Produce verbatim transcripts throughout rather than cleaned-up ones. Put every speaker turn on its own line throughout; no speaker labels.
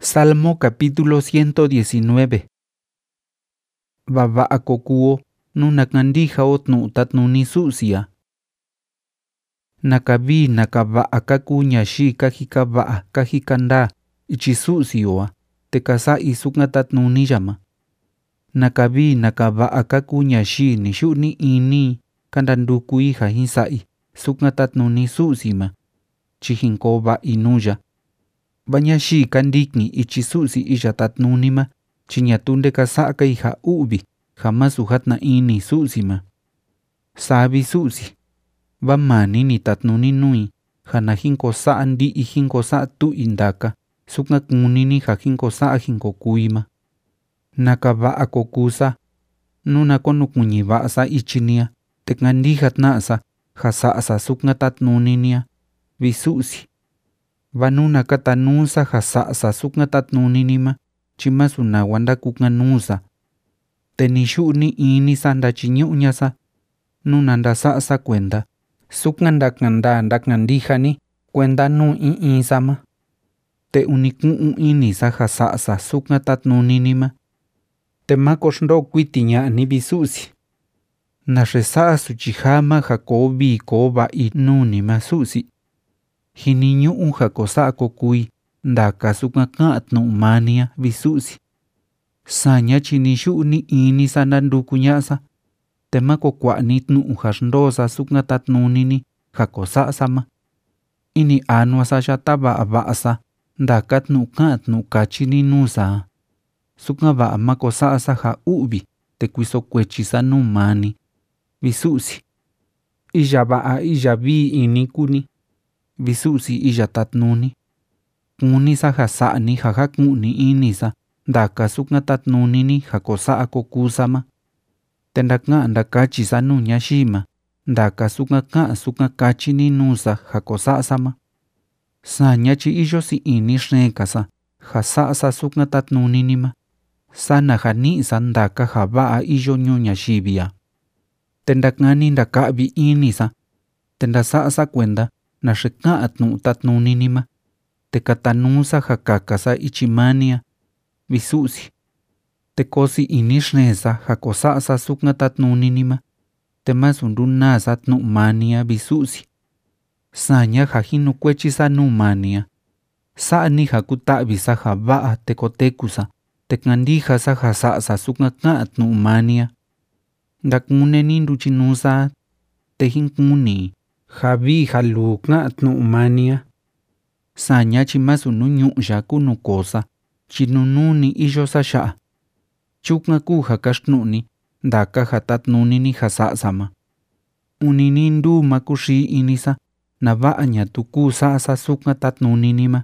Salmo capítulo ciento diecinueve. Vaba'a kokuo nunakandija otnu tatnuni su'sia. Nakavi nakava'a kaku ñaxi kajikava'a kajikanda ichi su'sioa te kasa'i suk'a tatnuni yama. Nakavi nakava'a kaku ñaxi ni xu'ni ini kandandukui jajisa'i suk'a tatnuni su'sima chijinko va'i nuya. Bañaxi kandikni ichi su'si iya tatnunima chiñatunde kasa'ka ija u'vi jamasu jatna ini su'sima. Sabi su'si vamani ni tatnuni nui jana jinkosa'a ndi'i jinkosa'a tu'i ndaka suk'a kunini ja jinkosa'a jinkokuima. Nakava'a kokusa nuna konukuñi va'asa ichinia te kandija tna'sa ja sa'sa suk'a tatnuninia vi su'si. Vanuna katanusa ja sa'sa suk'a tatnuninima chimasu nawa ndakuk'anusa. Te ni xu'ni inisa ndachiñu'ñasa nuna ndasa'sa kuenda suk'a ndakanda ndakandijani kuenda nu i'isama. Te uniku'u inisa ja sa'sa suk'a tatnuninima. Te mako xndo kuiti ña'ni vi su'si. Naxe sa'a suchijama ja koo vi koo va'i nunima su'si. Jiniñu'u ja kosa'a kokui ndaka suk'a ka'a tnu'umania vi su'si. Saña chini xu'ni inisa ndandukuña'sa te mako kua'ni tnu'u ja xndosa suk'a tatnunini ja kosa'sama. Ini anuasa yata va'a va'asa ndaka tnu'u ka'a tnu'u kachini nusa. Suk'a va'a mako sa'sa ja u'vi te kuiso kuechisa numani vi su'si. Iya va'a iya vi inikuni vi su'si iya tatnuni. Kunisa ja sa'ni ja jaku'ni inisa ndaka suk'a tatnunini ja kosa'a kokusama. Te ndaka'a ndakachisa nu ñaxima ndaka suk'a ka'a suk'a kachini nusa ja kosa'sama. Saña chi iyo si ini xenkasa ja sa'sa suk'a tatnuninima. Sana ja ni'sa ndaka ja va'a iyo ñuu ñaxivia. Te ndakani ndaka'vi inisa te ndasa'sa kuenda naxe ka'a tnu'u tatnuninima te katanusa ja kakasa ichimania vi su'si. Te kosi ini xensa ja kosa'sa suk'a tatnuninima te masu ndunasa tnu'umania vi su'si. Saña ja jinukuechisa numania. Sa'ni ja kuta'visa ja va'a te kotekusa te kandijasa ja sa'sa suk'a ka'a tnu'umania. Ndakuneni nduchinusa te jinkuni ja vi ja lu ka'a tnu'umania. Saña chimasu nuñu'ya kunukosa chinununi iyosa xa'a. Chuk'a ku ja kaxtnu'ni ndaka ja tatnunini ja sa'sama. Unini nduma kuxi inisa na va'a ñatuku sa'sa suk'a tatnuninima.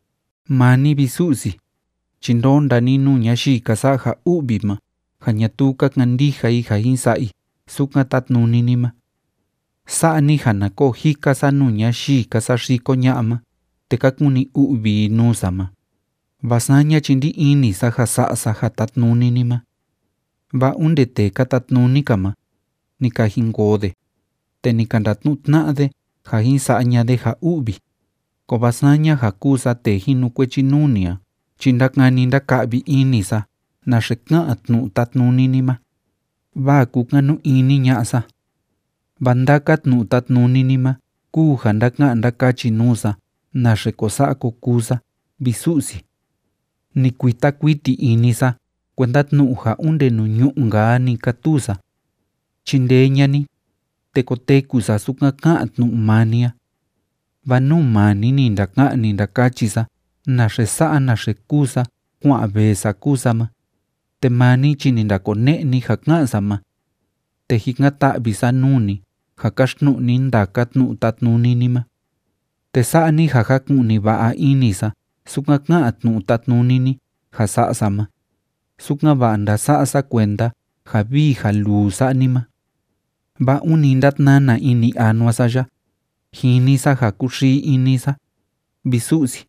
Mani vi su'si chindondani nu ñaxi kasa ja u'vima ja ñatuka kandijai ja jinsa'i suk'a tatnuninima. Sa'ni ja nako jikasa nu ñaxi kasa xiko ña'ama te kakuni u'vi nusama. Vasaña chindi inisa ja sa'sa ja tatnuninima. Va unde te katatnunikama ni ka jinkode te ni kandatnu'tna'de ja jinsa'ñade ja u'vi. Ko vasaña ja kusa te jinukuechinunia chindakani ndaka'vi inisa naxe ka'a tnu'u tatnuninima. Va kuk'anu ini ña'sa. Va ndaka tnu'u tatnuninima ku ja ndaka'a ndakachi nusa naxe kosa'a kokusa vi su'si. Ni kuita kuiti inisa kuenda tnu'u ja unde nuñu'unga ni katusa. Chindeñani te kotekusa suk'a ka'a tnu'umania. Va numani ni ndaka'ni ndakachisa naxe sa'a naxe kusa kua'a vesa kusama. Te mani chini ndakone'ni ja ka'sama. Te jik'a ta'visa nuni ja kaxtnu'ni ndaka tnu'u tatnuninima. Te sa'ni ja jaku'ni va'a inisa suk'a ka'a tnu'u tatnunini ja sa'sama. Suk'a va'a ndasa'sa kuenda ja vi ja lu sa'nima. Va uni ndatnana ini anuasa ya. Jinisa ja kuxi inisa vi su'si.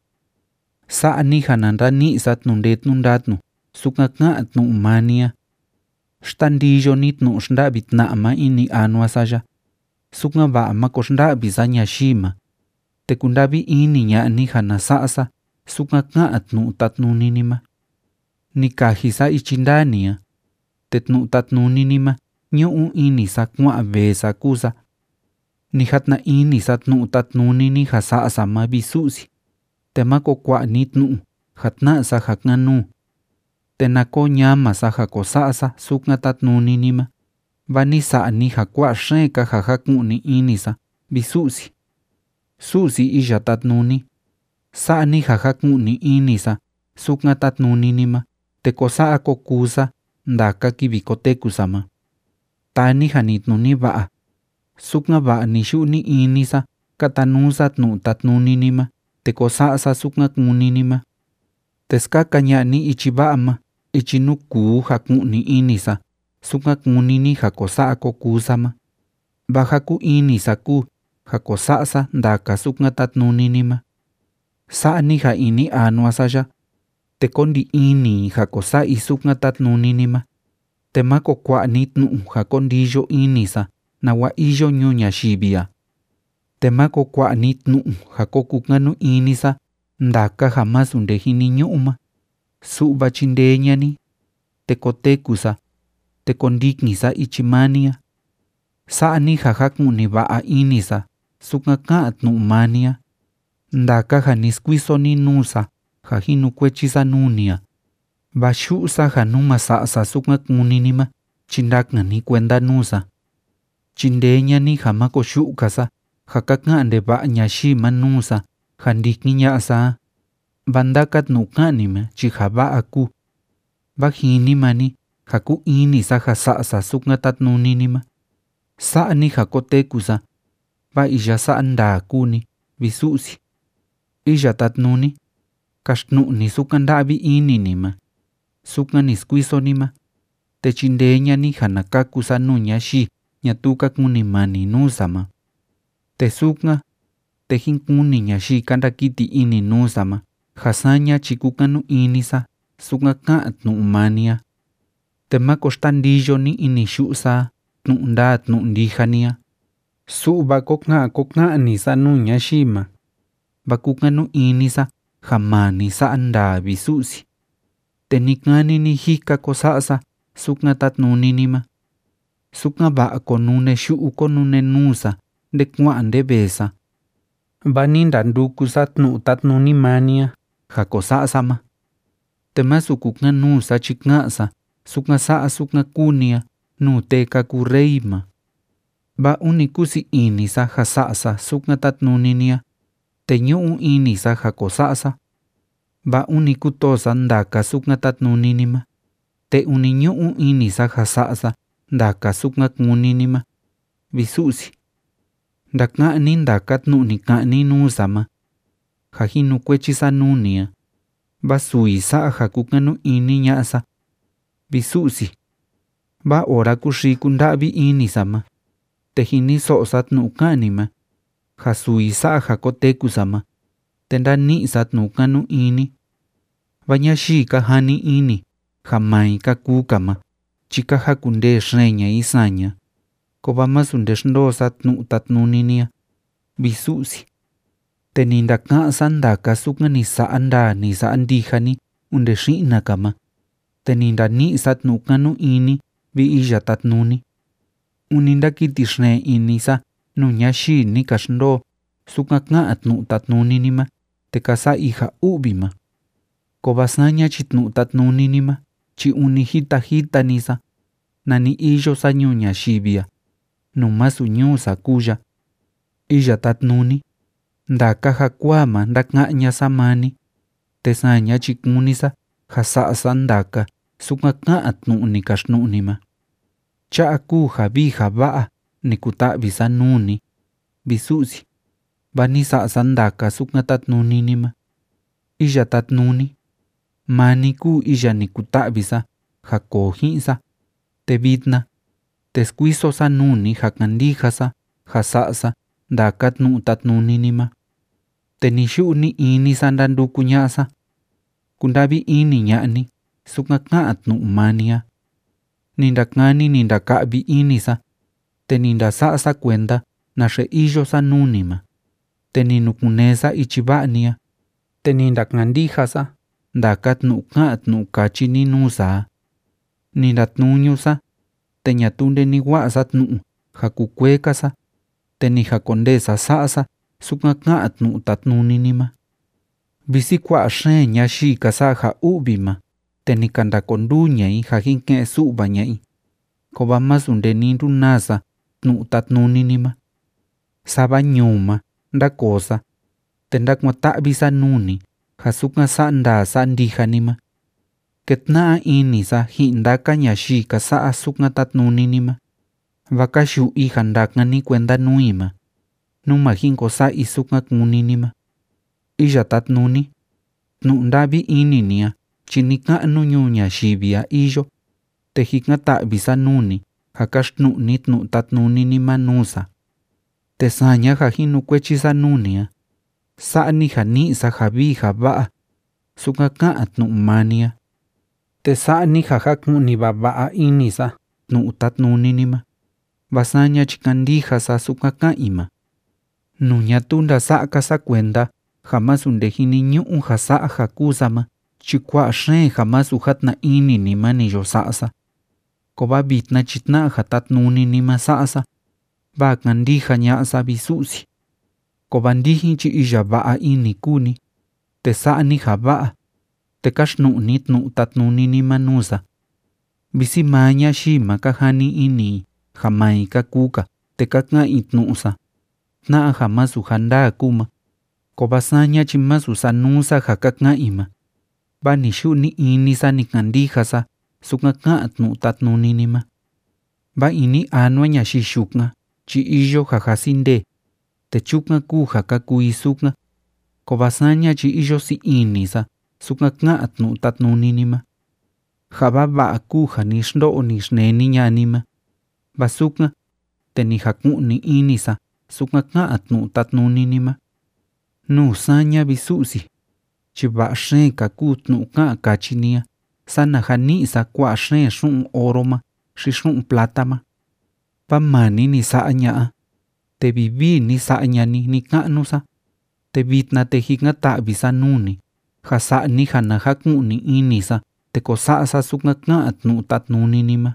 Sa'ni ja nandani'sa tnundetnu ndatnu suk'a ka'a tnu'umania. Xtandiyoni tnu'u xnda'vi tna'ma ini anuasa ya. Suk'a va'a mako xnda'visa ñaxima. Te kundavi ini ña'ni ja nasa'sa suka ka'a tnu'u tatnuninima. Nikajisa ichindania, te tnu'u tatnuninima ñu'u inisa kua'a veesa kusa. Nijatna inisa tnu'u tatnunini ja sa'asa ma visu'si, te mako kua'a ni tnu'u jatna'sa ja k'anu. Te nako ñamasa ja kosa'asa suka tatnuninima, va ni sa'ani ja kua'a xeeka ja jaku'ni inisa visu'si. Su'si iya tatnuni, sa'ani ja jaku'ni inisa suka tatnuninima, te kosa'a kokusa ndaka kivi kotekusama. Tani ja nitnuni va'a, suka va'a ni xu'ni inisa katanusa tnu'u tatnuninima, te kosa'asa suka kuninima. Te skaka ña'ni ichi va'ama, ichi nukuu ja ku'ni inisa suka kunini ja kosa'a kokusama. Va jaku inisa ku ja kosa'asa ndaka suka tatnuninima. Sa'ani ja ini anuasaya, te kondi ini ja kosa'i suka tatnuninima, te mako kua'a ni tnu'u ja kondiyo inisa nawa iyo ñuu ñayivia. Te mako kua'a ni tnu'u ja kokukanu inisa ndaka ja masu nde jiniñu'uma, su'va chindeñani, te kotekusa, te kondikisa ichi mania. Sa'ani ja jaku'ni va'a inisa suka ka'a tnu'u mania, ndaka ja niskuisoni nusa ja jinukuechisa nunia. Va xu'sa ja numa sa'sa suka kuninima chindakani kuenda nusa. Chindeñani ja mako xu'kasa ja kaka'a ndeva'a ñaxima nusa ja ndiki ña'sa. Va ndaka tnu'u ka'anima chi ja va'a ku. Va jinimani ja ku inisa ja sa'sa suka tatnuninima. Sa'ani ja kotekusa, va iya sa'a ndaa kuni visu'si. Iya tatnuni, kaxtnu'ni suka nda'vi ininima, suka niskuisonima, te chindeñani ja nakakusa nuu ñaxi ñatu kakunimani nusama. Te suka, te jinkuni ñaxi kandakiti ini nusama ja saña chi kukanu inisa suka ka'a tnu'u mania. Te mako xtandiyoni ini xu'sa tnu'u ndaa tnu'u ndijania. Su'va koka'a koka'anisa nuu ñaxima. Va kukanu inisa ja mani sa'a ndaa visu'si. Te nikani ni jika kosa'sa suka tatnuninima. Suka va'a konune xu'u konune nusa nde kua'a nde vesa. Va ni ndandukusa tnu'u tatnunimania ja kosa'sama. Te masu kukanusa chi ka'sa suka sa'a suka kunia nuu te kaku reima. Va uni kusi inisa ja sa'sa suka tatnuninia, te ñu'u inisa ja kosa'sa. Va uni kutosa ndaka suka tatnuninima, te uni ñu'u inisa ja sa'sa ndaka suka kuninima. Visu'si, ndaka'ni ndaka tnu'ni ka'ni nusama ja jinukuechisa nunia. Va sui sa'a ja kukanu ini ña'sa. Visu'si, va ora kuxi kunda'vi inisama, te jiniso'osa tnu'u ka'anima ja sui sa'a ja kotekusama, te ndani'sa tnu'u kanu ini. Va ñaxi kajani ini ja mai kakukama chi kajakunde xeña isaña, ko va masu nde xndosa tnu'u tatnuninia. Visu'si, te ni ndaka'sa ndaka suka ni sa'a ndaa ni sa'a ndijani unde xi'nakama, te ni ndani'sa tnu'u kanu ini vi iya tatnuni. Uni ndakiti xne inisa nuu ñaxi ni kaxndoo suka ka'a tnu'u tatnuninima, te kasa'i ja u'vima. Ko va saña chi tnu'u tatnuninima chi uni jita jitanisa, nani iyosa ñuu ñaxivia, nuu masu ñuusa kuya. Iya tatnuni, ndaka ja kuama ndaka'ñasa mani, te saña chi kunisa ja sa'sa ndaka suka ka'a tnu'u ni kaxtnu'nima. Cha'a ku ja vi ja va'a ni kuta'visa nuni. Visu'si, va ni sa'sa ndaka suka tatnuninima. Iya tatnuni, mani ku iya ni kuta'visa ja koo ji'sa, te vitna, te skuisosa nuni ja kandijasa ja sa'sa ndaka tnu'u tatnuninima. Te ni xu'ni inisa ndanduku ña'sa. Kunda'vi ini ña'ni suka ka'a tnu'u mania. Ni ndakani ni ndaka'vi inisa, te ni ndasa'sa kuenda naxe iyosa nunima, te ni nukunesa ichi va'nia. te ni ndakandijasa ndaka tnu'u ka'an tnu'u kachi ni nuu saa. Ni ndatnuñusa te ñatu ndeni wa'asa tnu'u ja kukuekasa te ni jakondesa sa'asa sukan ka'an tnu'u tatnuni nima. Visi kua'a xeen ñaxii kasa ja u'vi ma te ni kandakonduu ña'i ja jinke'en su'va ña'i, ko va masu ndeni ndunasa tnu'u tatnuni nima. Sava ñuu ma ndakosa te ndakuata'visa nuni ja sukan sa'a ndaa sa'a ndija nima. Ketna'a inisa ji'in ndaka ñaxii kasa'a sukan tatnuni nima. Va kaxu'í ja ndakani kuenda nui ma, nu ma jinkosa'i sukan kuni nima. Iya tatnuni, tnu'u nda'vi ininia chi nika'nu ñuu ñayivia iyo, te jikan-ta'visa nuni ja kaxtnu'uni tnu'u tatnuni nima nuusa. Te saña ja jinukuechisa nunia, sa'ani ja ni'isa ja vii ja va'a sukan ka'an tnu'u mania. Te sa'ani ja jaku'ni vava'a inisa tnu'u tatnuni nima, va saña chi kandijasa sukan ka'i ma. Nu ñatu ndasa'akasa kuenda ja masu nde jiniñu'u ja sa'a ja kusa ma chi kua'a xeen ja masu jatna ini nima ni yo sa'asa. Ko va vitna chi tna'a ja tatnuni nima sa'asa, va kandija ña'asa visu'si. Ko va ndijin chi iya va'a ini kuni, te sa'ani ja va'a, te kaxtnu'uni tnu'u tatnuni nima nuusa. Visi maa ñaxii ma kajani ini ja mai kakuka te kaka'in tnu'usa, tna'a ja masu ja ndaa kuma, ko va saña chi masu sanuusa ja kaka'in ma. Va ni xu'ni inisa ni kandijasa sukan ka'an tnu'u tatnuni nima. Va ini anua ñaxii xukan chi iyo ja jasindee, te chukan kuu ja kakui sukan, ko va saña chi iyo si inisa sukan ka'an tnu'u tatnuni nima. Ja va va'a kuu ja ni xndo'o ni xneni ña'ani ma, va sukan te ni jaku'ni inisa sukan ka'an tnu'u tatnuni nima. Nuu saña visu'si, chi va'a xeen ka kuu tnu'u ka'an kachinia sana ja ni'isa kua'a xeen xu'un oro ma xi xu'un plata ma. Va mani ni sa'a ña'a, te vivii ni sa'a ñani ni ka'nusa, te vitna te jikan-ta'visa nuni ja sa'ani ja na jaku'ni inisa te ko sa'asa sukan ka'an tnu'u tatnuni nima.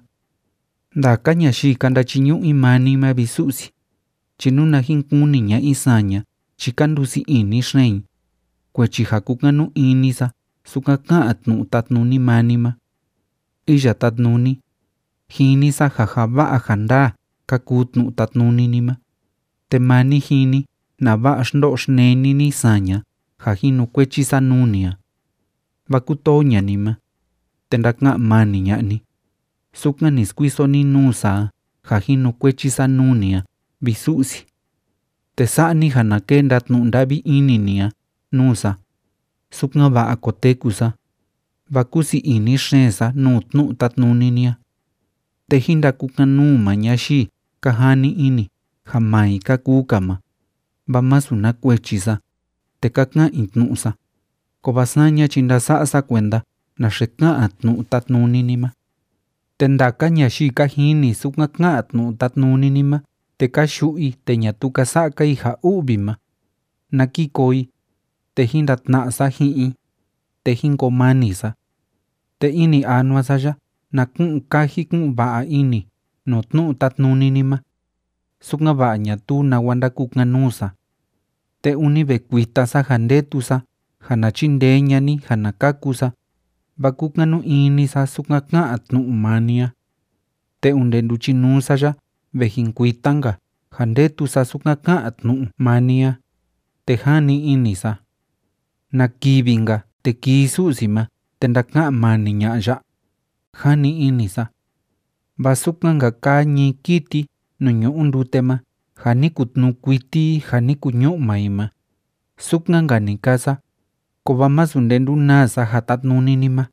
Ndaka ñaxii kandachiñu'i mani ma visu'si, chi nu na jinkuni ña'i saña chi kandusi ini xeen, kuechi ja kukanu inisa sukan ka'an tnu'u tatnuni mani ma. Iya tatnuni, jinisa ja ja va'a ja ndaa ka kuu tnu'u tatnuni nima, te mani jini na va'a xndo'o xneni ni saña ja jinukuechisa nunia. Va kutoo ña'anima, te ndaka'an mani ña'ani, sukan ni skuisoni nuusa ja jinukuechisa nunia visu'si. Te sa'ani ja na kenda tnu'u nda'vi ininia nuusa, sukan va'a kotekusa, va kusi ini xeensa nuu tnu'u tatnuninia. Te jindakukanuu ma ñaxii kajani ini ja mai kakuka ma, va masu nakuechisa te kaka'in tnu'usa, ko va saña chi ndasa'asa kuenda naxe ka'an tnu'u tatnuni nima. Te ndaka ñaxii kajini sukan ka'an tnu'u tatnuni nima te kaxu'i te ñatu kasa'akai ja u'vi ma. Na kikoi te jindatna'asa ji'i, te jinkomanisa. Te ini anuasa ya na ku'un kaji ku'un va'a ini nu tnu'u tatnuni nima, sukan va'a ñatu nawa ndakukanuusa. Te uni vekuitasa ja ndetusa ja na chindee ñani ja na kakusa, va kukanu inisa sukan ka'an tnu'u mania. Te unde nduchinuusa ya ve jinkuitanga ja ndetusa sukan ka'an tnu'u mania, te jani inisa. Na kivinga te kii su'si ma te ndaka'an mani ña'a ya, jani inisa. Va sukanga kaa ñi kiti nu ñu'u ndute ma ja ni kutnu kuiti ja ni kuñu'u mai ma, sukanga ni kasa, ko va masu nde ndunasa ja tatnuni nima.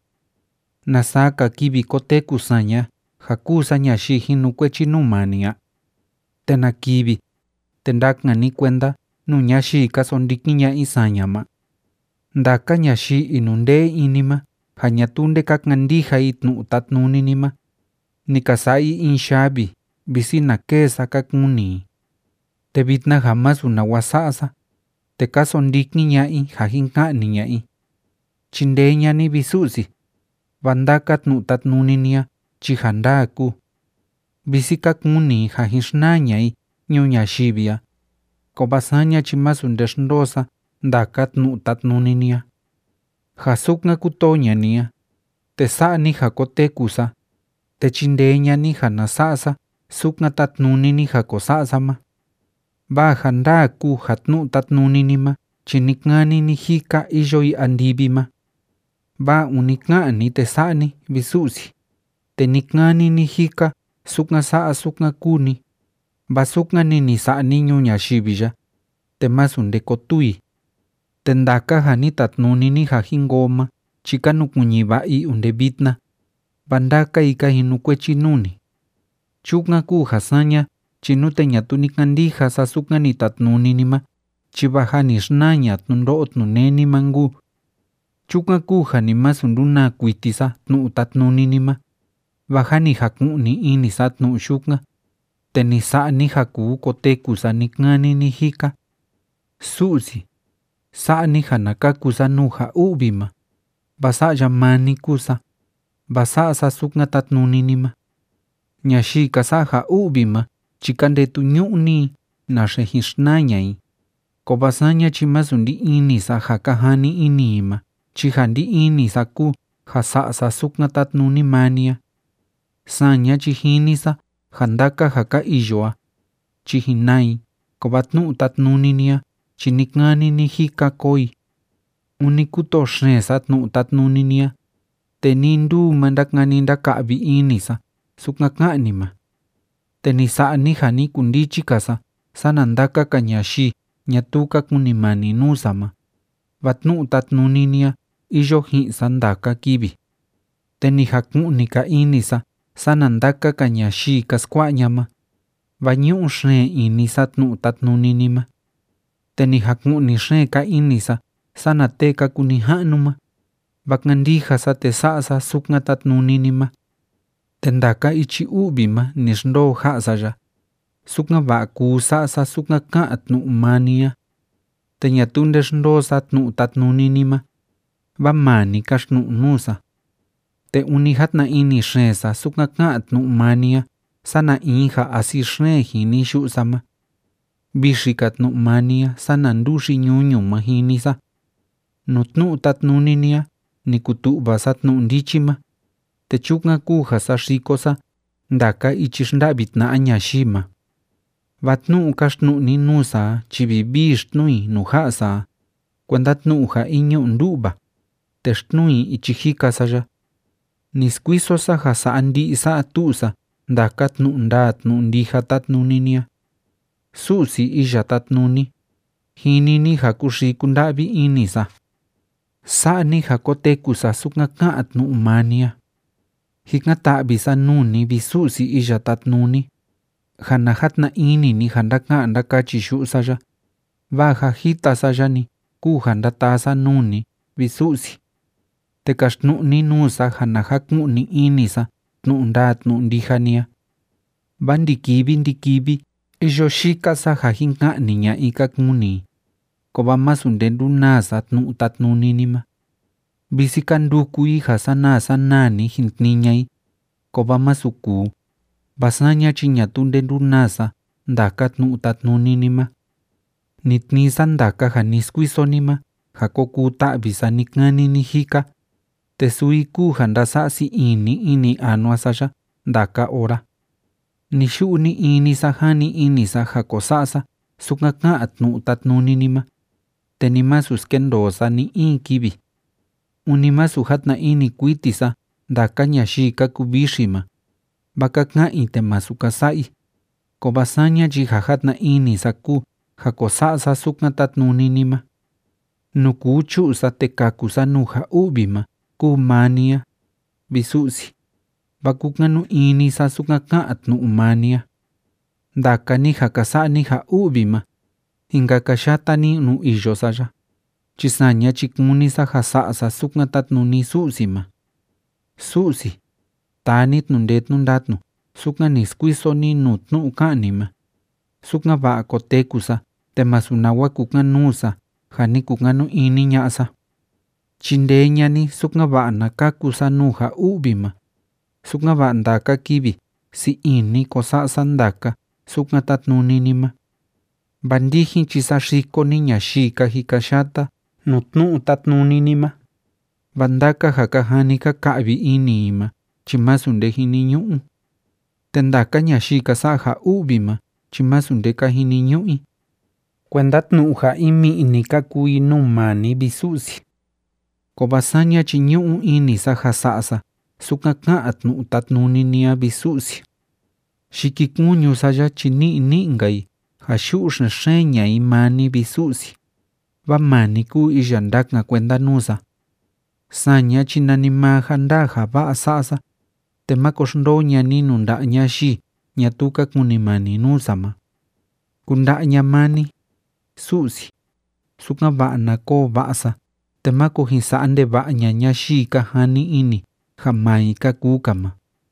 Nasaka kivi koteku saña ja kuusa ñaxii jinukuechi nuu mania. Te na kivi te ndakani kuenda nu ñaxii kasondiki ña'i saña ma. Ndaka ñaxii inundee inima ja ñatu ndekakandijai tnu'u tatnuni nima, ni kasa'i in xavi visi na keesa kakuni. Te vitna ja masu nawa sa'asa, te kasondiki ña'i ja jinka'ni ña'i. Chindee ñani Visu'si, vandaka tnu'u tatnuninia chi janda kuu. Visi kakuni ja jinxnaa ña'i ñuu ñayivia, ko vasaña chi masu ndexndosa ndaka tnu'u tatnuninia. Ja suk'ka kutoo ñania, te sa'ani ja kotekusa, te chindee ñani ja nasa'sa suk'ka tatnunini ja kosa'sa ma. Va janda kuu ja tnu'u tatnunini ma chi nikani ni jika iyo andivi ma. Va unika'ani te sa'ani Visu'si, te nikani ni jika suk'ka sa'a suk'ka kuni. Va suk'ka ni sa'ani ñuu ñayiviya, te masu ndekotui. Te ndaka ja ni tatnunini ja jingoma chi kanukuñi va'i onde vitna, va ndaka ika jinukuechi nuni. Chu'ka kuu ja saña chi nute ñatu nikandijasa suk'ka ni tatnunini ma, chi va ja nixnaña tnundo'o tnuneni ma nkuu. Chu'ka kuu ja ni masu ndunaa kuitisa tnu'u tatnunini ma, va ja ni jaku'ni inisa tnu'u xu'ka, te ni sa'ani ja kuu kotekusa nikani ni jika. Su'si, sa'ani ja nakakusa nuu ja u'vi ma, va sa'ya mani kusa, va sa'sa suk'ka tatnunini ma. Ñaxii sa'a ja u'vi ma chi kandetu ñu'ni naxe jinxnaa ña'i, ko vasaña chi masu ndi inisa ja kajani ini ma chi ja ndi inisa kuu ja sa'sa suk'ka tatnuni mania. Saña chi jinisa ja ndaka ja ka iyoa, chi jinai ko va tnu'u tatnuninia chi nikani ni jika koi. Uni kutoo xeesa tnu'u tatnuninia, te ni nduu ma ndakani ndaka'vi inisa suk'ka ka'ni ma. Te ni sa'ani ja ni kundichikasa sana ndaka ka ñaxii ñatu kakunimani nuusa ma, va tnu'u tatnuninia iyo ji'sa ndaka kivi. Te ni jaku'nika inisa sana ndaka ka ñaxii kaskua'ña ma, va ñu'u xeen inisa tnu'u tatnunini ma. Te ni jaku'ni xeen ka inisa sana tee kakunija'nu ma, va kandijasa te sa'sa suk'ka tatnunini ma. Te ndaka ichi u'vi ma nixndoo ja'saya, suk'ka va'a kuu sa'sa suk'ka ka'a tnu'u mania. Te ñatu ndexndoosa tnu'u tatnunini ma, va mani kaxtnu'u nuusa. Te uni jatna ini xeesa suk'ka ka'a tnu'u mania sana in ja asi xeen jini xu'sa ma. Vixika tnu'u mania sana nduxi ñuñu ma jinisa. Nu tnu'u tatnuninia ni kutu'vasa tnu'u ndichi ma, te chu'ka kuu ja saxikosa ndaka ichi xnda'vi tna'a ñaxii ma. Va tnu'u kaxtnu'ni nuusa chi vivii xtnui nu ja'sa, kuenda tnu'u ja iñu'u ndu'va, te xtnui ichi jikasaya. Ni skuisosa ja sa'a ndi'isa tu'sa ndaka tnu'u ndaa tnu'u ndija tatnuninia. Su'si iya tatnuni, jinini ja kuxii kunda'vi inisa. Sa'ani ja kotekusa suk'ka ka'a tnu'u mania. Jikan ta'visa nuni Visu'si iya tatnuni, ja na jatna inini ja ndaka'a ndakachi xu'saya, va ja jitasayani kuu ja ndatasa nuni Visu'si. Te kaxtnu'ni nuusa ja na jaku'ni inisa tnu'u ndaa tnu'u ndijania. Va ndikivi ndikivi iyo xikasa ja jinka'ni ña'i kakuni, ko va masu ndendunasa tnu'u tatnunini ma. Visi kandukui ja sanaa sanani jintniña'i, ko va masu kuu, vasaña chi ñatu ndendunasa ndaka tnu'u tatnunini ma. Nitnisa ndaka ja ni skuisoni ma ja kokuu ta'visa nikani ni jika, te sui kuu ja ndasa'si ini ini anuasaya ndaka ora. Ni xu'ni inisa jani inisa ja kosa'sa suk'ka ka'a tnu'u tatnunini ma, te ni masu skendoosa ni in kivi. Uni masu jatna ini kuitisa ndaka ñaxii kakuvixi ma, va kaka'i te masu kasa'i, ko vasaña chi ja jatna inisa kuu ja kosa'sa suk'ka tatnunini ma. Nu kuu chu'sa te kakusa nu ja u'vi ma kuu mania. Visu'si, va kukanu inisa suk'ka ka'a tnu'u mania. Ndaka ni ja kasa'ni ja u'vi ma, hinka kaxatani nu iyosaya, chi saña chi kunisa ja sa'sa suk'ka tatnuni Su'si ma. Su'si, tani tnundee tnundatnu suk'ka ni skuisoni nu tnu'u ka'ni ma. Suk'ka va'a kotekusa te masu nawa kuk'ka nuusa ja ni kunganu ini ña'sa. Chindee ñani sukna va'a nakakusa nuja u'vima. Sukna va'a ndaka kivi si ini kosa'sa ndaka sukna tatnuninima. Bandijin chisa xikoni ñaxii kajika xata nu tnu'u tatnuninima. Bandaka ja kajani kaka'vi inima chimasunde jiniñu'u. Te ndaka ñaxii kasa'a ja u'vima chimasunde kajiniñu'i. Kuenda tnu'u ja imi'ni kakui numani visu'si. Ko vasaña chiñu'u inisa ja sa'sa suka ka'a tnu'u tatnuninia visu'si. Xikikuñusa ya chini'ni'ngai ja xu'u xeñai mani visu'si. Va mani ku iya ndaka kuenda nusa. Saña chinanima janda ja va'a sa'sa te makoxndoña ni nunda'ña xi ñatuka kunimani nusama. Kunda'ña mani su'si suka va'a nako va'sa te makojisa'a ndeva'ña ñaxii kajani ini ja mai kakukama.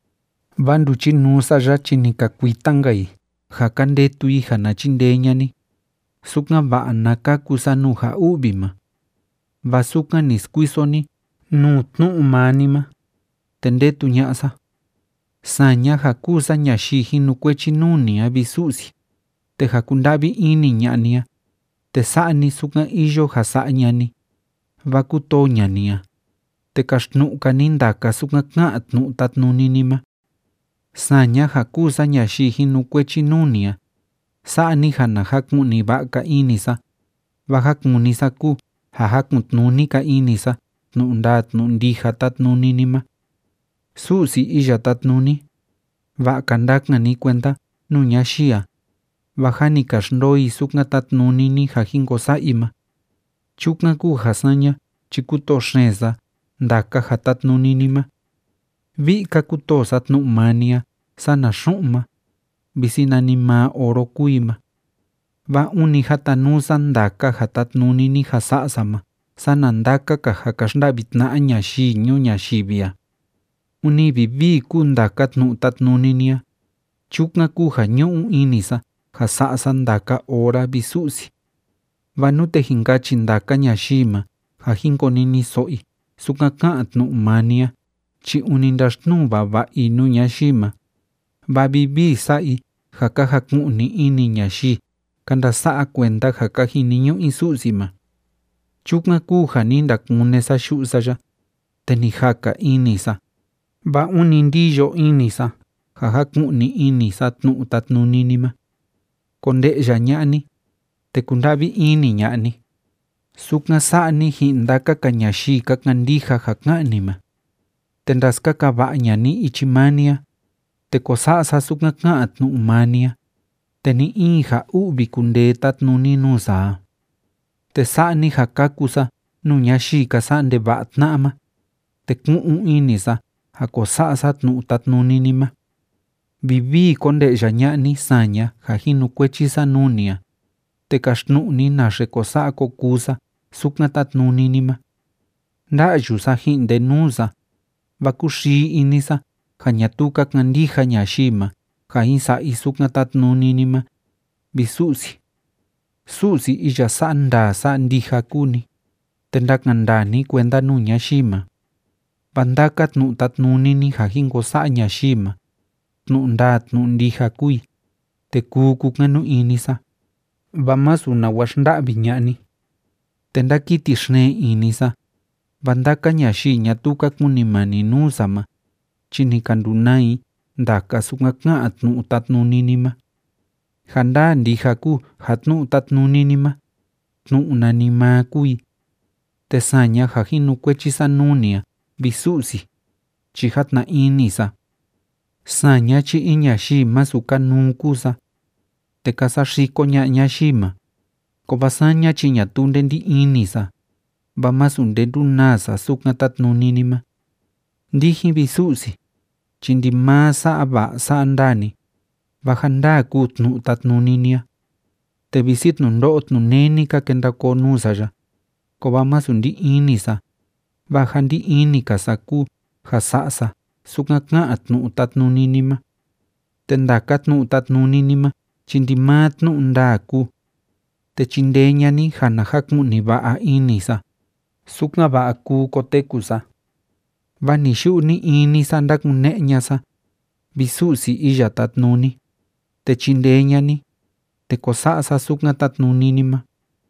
Va nduchi nusa ya chinikakuitangai ja kandetui ja nachindeñani. Suka va'a nakakusa nu ja u'vima. Va suka niskuisoni nu tnu'u manima. Te ndetu ña'sa. Saña ja kusa ñaxii jinukuechi nunia visu'si. Te ja kunda'vi ini ña'nia. Te sa'ani suka iyo ja sa'ñani. Va kutoñania. Te kaxtnu'kani ndaka suka ka'a tnu'u tatnuninima. Saña ja kusa ñaxii jinukuechi nunia. Sa'ani ja najaku'ni va'aka inisa. Va jakunisa ku ja jaku'tnunika inisa tnu'u nda tnu'u ndija tatnuninima. Su'si iya tatnuni. Va'aka ndakani kuenta nu ñaxia. Va jani kaxndoi suka tatnunini ja jinkosa'ima. Chuka ku ja saña chikuto xensa ndaka ja tatnuninima. Vi'ka kutosa tnu'u mania sana xu'uma. Visinanima oro kuima. Va uni jatanusa ndaka ja tatnunini ja sa'sama sana ndaka ka ja kaxnda'vitna'a ñaxii ñu ñaxivia. Uni vivi ku ndaka tnu'u tatnuninia. Chuka ku ja ñu'u inisa ja sa'sa ndaka ora visu'si. Va nute jinkachi ndaka ñaxima ja jinkonini so'i suka ka'a tnu'u mania chi uni ndaxtnu vava'i nu ñaxima. Va vivi sa'i ja kajaku'ni ini ñaxii kanda sa'a kuenda ja kajiniñu'i su'sima. Chuka ku ja ni ndakunesa xu'sa ya. Te ni jaka inisa. Va uni ndiyo inisa ja jaku'ni inisa tnu'u tatnuninima. Konde'ya ña'ni. Te kunda'vi ini ña'ni. Suka sa'ni ji'in ndaka ka ñaxii kakandija ja ka'nima. Te ndaskaka va'ñani ichi mania. Te kosa'sa suka ka'a tnu'u mania. Te ni in ja u'vi kundee tatnuni nusa. Te sa'ni ja kakusa nu ñaxii kasa'a ndeva'a tna'ama. Te ku'un inisa ja kosa'sa tnu'u tatnuninima. Vivi konde'ya ña'ni saña ja jinukuechisa nunia. Te kaxtnu'ni naxe kosa'a kokusa suka tatnuninima. Nda'yusa ji'nde nusa. Va kuxii inisa ja ñatuka kandija ñaxima ja jinsa'i suka tatnuninima. Visu'si. Su'si iya sa'a nda sa'a ndija kuni. Te ndakandani kuenda nu ñaxima. Va ndaka tnu'u tatnunini ja jinkosa'a ñaxima. Tnu'u nda tnu'u ndija kui. Te kuu kukanu inisa. Va masu nawaxnda'vi ña'ni. Te ndakiti xne inisa. Va ndaka ñaxii ñatuka kunimani nusama. Chini kandunai ndaka suka ka'a tnu'u tatnuninima. Ja nda ndija ku ja tnu'u tatnuninima. Tnu'u nanima kui. Te saña ja jinukuechisa nunia visu'si. Chi jatna inisa. Saña chi in ñaxii masu kanu kusa. Te kasa xiko ña ñaxima. Ko vasaña chi ñatunde ndi inisa. Va masu ndendu nasa suka tatnuninima. Ndijin visu'si. Chi ndi maa sa'a va'a sa'a ndani. Va janda ku tnu'u tatnuninia. Te visitnu ndo'o tnuneni ka kendako nusa ya. Ko va masu ndi inisa. Va jandi ini kasa ku ja sa'sa suka ka'a tnu'u tatnuninima. Te ndaka tnu'u tatnuninima chi ndi maa tnu'u nda ku. te chindeñani jana jakuni va'a inisa sukna va'a kuu kotekusa vani xu'ni inisa ndakune'ñasa visu'si iya tatnuni te chindeñani te kosa'sa sukna tatnuninima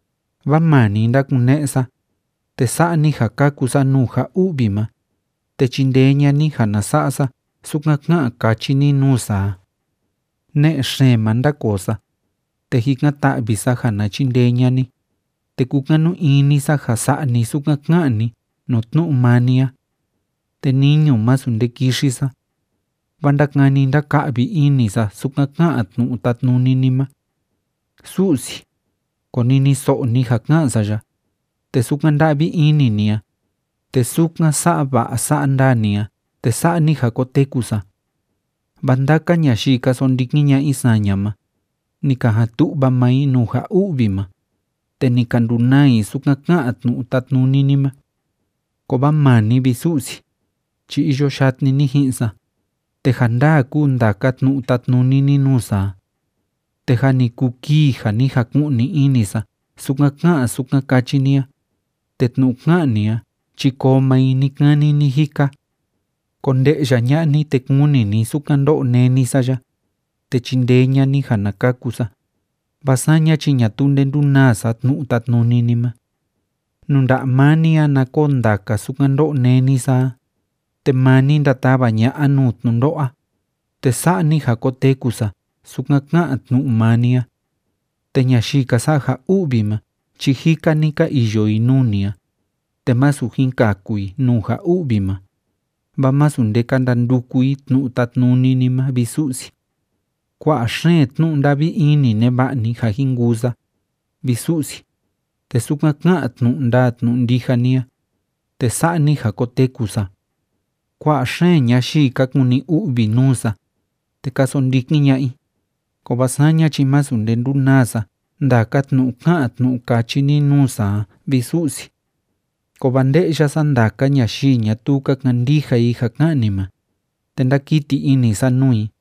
vamani ndakune'sa te sa'ni ja kakusa nuu ja u'vima te chindeñani ja nasa'sa sukna ka'an kachini nuusa ne'e xeema ndakosa te jikan ta'visa ja na chindeñani te kukanu inisa ja sa'ni sukna ka'ani nu tnu'u mania te niñu masu ndekixisa va ndakani ndaka'vi inisa sukna ka'an tnu'u tatnuninima Su'si konini so'ni ja ka'ansa ya te sukna nda'vi ininia te sukna sa'a va'a sa'a ndania te sa'ni ja kotekusa va ndaka ñaxika sondikiña isañama ni ka jatu'va mai nu ja u'vima te ni ka ndunai sukna ka'an tnu'u tatnuninima ko va mani visu'si chi iyo xatni ni ji'insa te ja ndaa kuu ndaka tnu'u tatnunini nuusa te ja ni ku kii ja ni jaku'ni inisa sukna ka'an sukna kachinia te tnu'u ka'ania chi koo mai nikani ni jika konde'ya ña'ni te kunini sukna ndo'o nenisa ya te chindeñani ja nakakusa va saña chi ñatu ndendunasa tnu'u tatnuninima nunda'a mania na koo ndaka sukna ndo'o nenisa te mani ndatava ña'a nuu tnundo'a te sa'ni ja kotekusa sukna ka'an tnu'u mania te ñaxika sa'a ja u'vima chi jikani ka iyoi nunia te masu jinkakui nuu ja u'vima va masu ndeka ndandukui tnu'u tatnuninima visu'si kua'a xeen tnu'u nda'vi ini neva'ni ja jingusa visu'si te sukna ka'an tnu'u ndaa tnu'u ndijania te sa'ni ja kotekusa kua'a xeen ñaxika kuni u'vi nuusa te kasondikiña'i ko va saña chi masu ndendunasa ndaka tnu'u ka'an tnu'u kachini nuusa visu'si ko va nde'yasa ndaka ñaxi ñatu kakandijai ja ka'anima te ndakiti inisa nui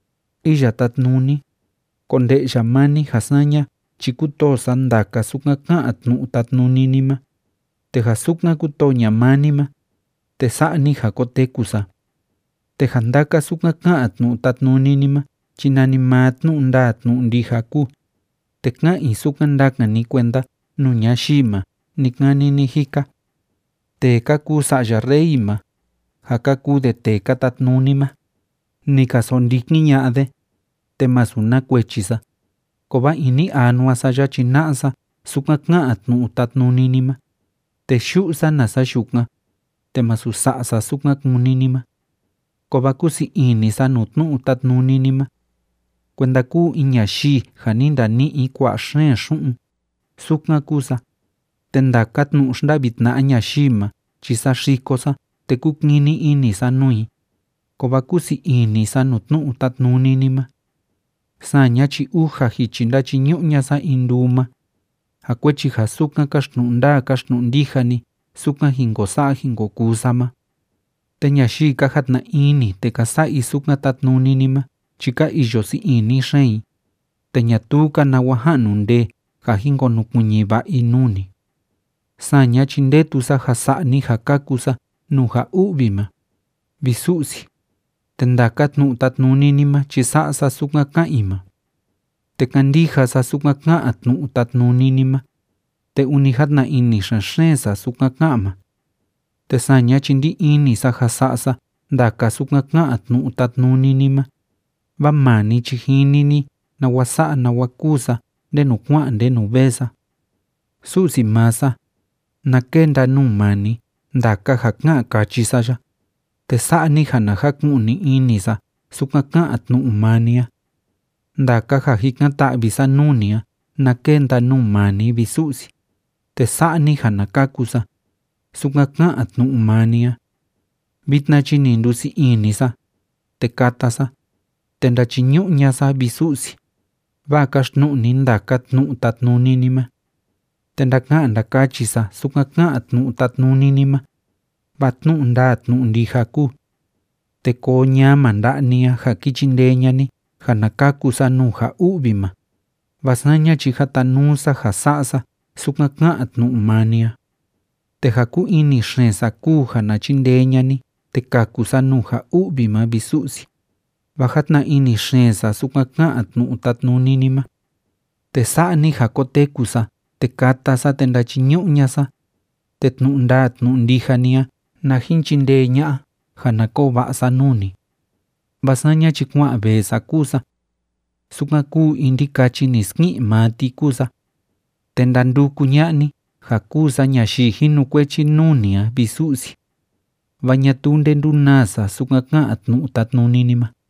iya tatnuni ko nde'ya mani ja saña chi kutosa ndaka sukna ka'an tnu'u tatnuninima te ja sukna kutoña manima te sa'ni ja kotekusa te ja ndaka sukna ka'an tnu'u tatnuninima chi nani maa tnu'u ndaa tnu'u ndija ku te ka'in sukna ndakani kuenda nu ñaxima nikani ni jika te kaku sa'ya reima ja kaku de te katatnunima ni ka sondikiña'ade te masu nakuechisa ko va ini anuasa ya chi na'asa sukna ka'an tnu'u tatnuninima te xu'sa nasa xukna te masu sa'sa sukna kuninima ko va kusi inisa nu tnu'u tatnuninima kuenda ku in ñaxi ja ni ndani'i kua'a xeen xu'un sukna kusa te ndaka tnu'u xnda'vitna'a ñaxima chi saxikosa te kukini inisa nui ko va kusi inisa nu tnu'u tatnuninima saña chi uja jichi ndachiñu'ñasa induma ja kuechi ja sukna kaxtnu'u ndaa kaxtnu'u ndijani sukna jingosa'a jingokusama te ñaxi ka jatna ini te kasa'i sukna tatnuninima chi ka iyosi ini xein te ñatu ka nawa ja'nu ndee ja jingonukuñi va'i nuni saña chi ndetusa ja sa'ni ja kakusa nu ja u'vima visu'si te ndaka tnu'u tatnuninima chi sa'sa sukna ka'ima te kandijasa sukna ka'an tnu'u tatnuninima te uni jatna ini xenxensa sukna ka'ama te saña chi ndi inisa ja sa'sa ndaka sukna ka'an tnu'u tatnuninima va mani chi jinini nawa sa'a nawa kusa ndenu kua'an ndenu vesa su'si masa na kenda nuu mani ndaka ja ka'an kachisa ya te sa'ni ja na jaku'ni inisa sukna ka'an tnu'u mania ndaka ja jikan ta'visa nunia na kenda nuu mani visu'si te sa'ni ja na kakusa sukna ka'an tnu'u mania vitna chi ni ndusi inisa te katasa te ndachiñu'ñasa visu'si va kaxtnu'ni ndaka tnu'u tatnuninima te ndaka'an ndakachisa sukna ka'an tnu'u tatnuninima va tnu'u ndaa tnu'u ndija ku te koo ñama nda'nia ja kichindeñani ja nakakusa nu ja u'vima Vasaña chi jatanusa jasa'sa sukan ka'an tnu'u mania. Te jaku ini xensa kuu jana chindeñani te kakusa nuja u'vi ma visu'si. Vajatna ini xensa sukan ka'an tnu'u tatnuninima. Te sa'ni jakotekusa te katasa te ndachiñu'ñasa. Te tnu'u nda tnu'u ndijania na jinchindeña'a jana ko va'sa nuni. Vasaña chi kua'an vesa kusa. Sukan kuu indikachi niski mati kusa. Te ndanduku ña'ni jakusa ñaxi jinukwechi nunia visu'si. Vaña tunde ndunasa sukan ka'an tnu'u tatnuninima.